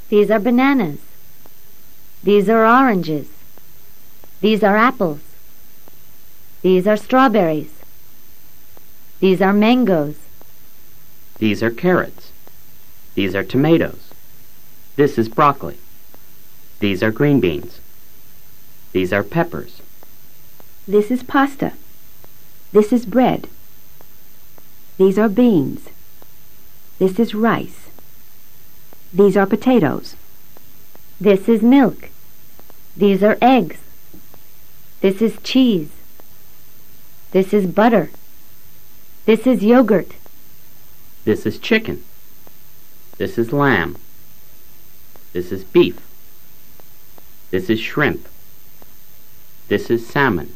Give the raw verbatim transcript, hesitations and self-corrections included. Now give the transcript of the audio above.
These are bananas. These are oranges. These are apples. These are strawberries. These are mangoes. These are carrots. These are tomatoes. This is broccoli. These are green beans. These are peppers. This is pasta. This is bread. These are beans. This is rice. These are potatoes. This is milk. These are eggs. This is cheese. This is butter. This is yogurt. This is chicken. This is lamb. This is beef. This is shrimp. This is salmon.